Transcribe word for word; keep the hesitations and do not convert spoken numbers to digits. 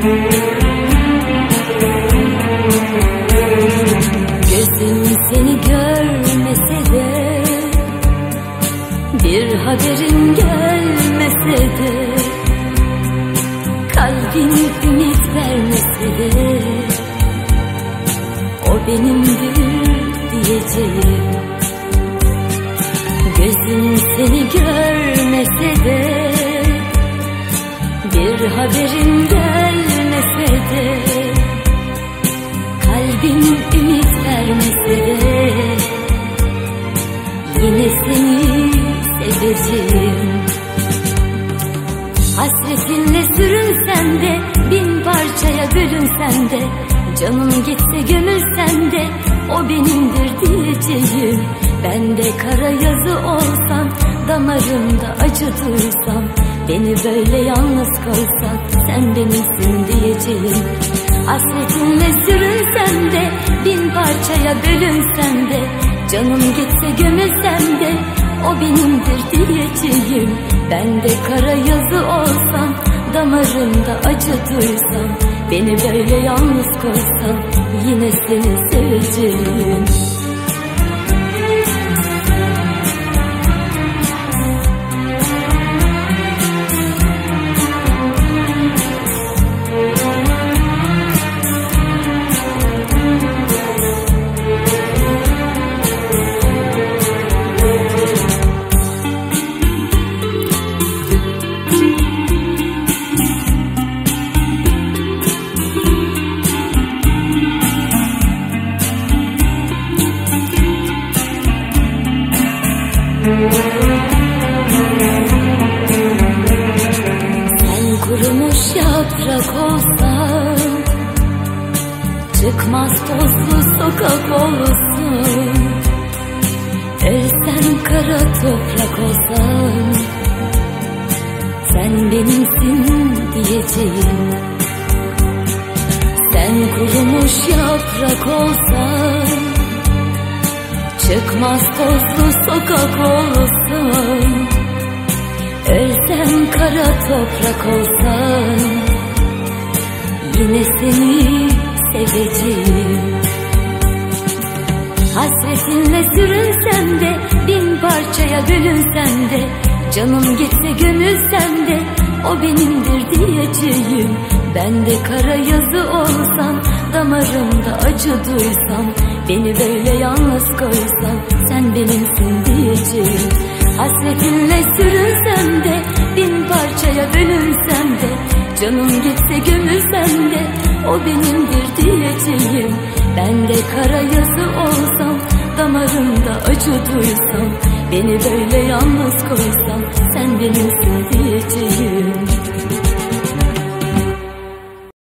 Gözüm seni görmese de, bir haberin gelmese de, kalbin ümit vermese de, o benimdir diyeceğim. Gözüm seni görmese de, bir haberin gelmese de, kalbin ümit vermese de, yine seni seveceğim. Hasretinle sürünsen de, bin parçaya bölünsen de, canım gitse gömülsen de, o benimdir diyeceğim. Ben de kara yazı olsam, damarımda acı duysam, beni böyle yalnız koysan, sen benimsin diyeceğim. Hasretinle sürünsen de, bin parçaya bölünsen de, canım gitse gömülsem de, o benimdir diyeceğim. Ben de kara yazı olsam, damarımda acı duysam, beni böyle yalnız koysan, yine seni seveceğim. Sen kurumuş yaprak olsan, çıkmaz tozlu sokak olsun. Ölsen kara toprak olsan, sen benimsin diyeceğim. Sen kurumuş yaprak olsan, çıkmaz tozlu sokak olsun. Ölsem kara toprak olsan, yine seni seveceğim. Hasretinle sürünsem de, bin parçaya bölünsem de, canım gitse gömülsem de, o benimdir diyeceğim. Ben de kara yazı olsam, damarımda acı duysam, beni böyle yalnız koysan, sen benimsin diyeceğim. Hasretinle sürünsem de, bin parçaya bölünsem de, canım gitse gömülsem de, o benimdir diyeceğim. Ben de kara yazı olsam, damarımda acı duysam, beni böyle yalnız koysan, sen benimsin diyeceğim.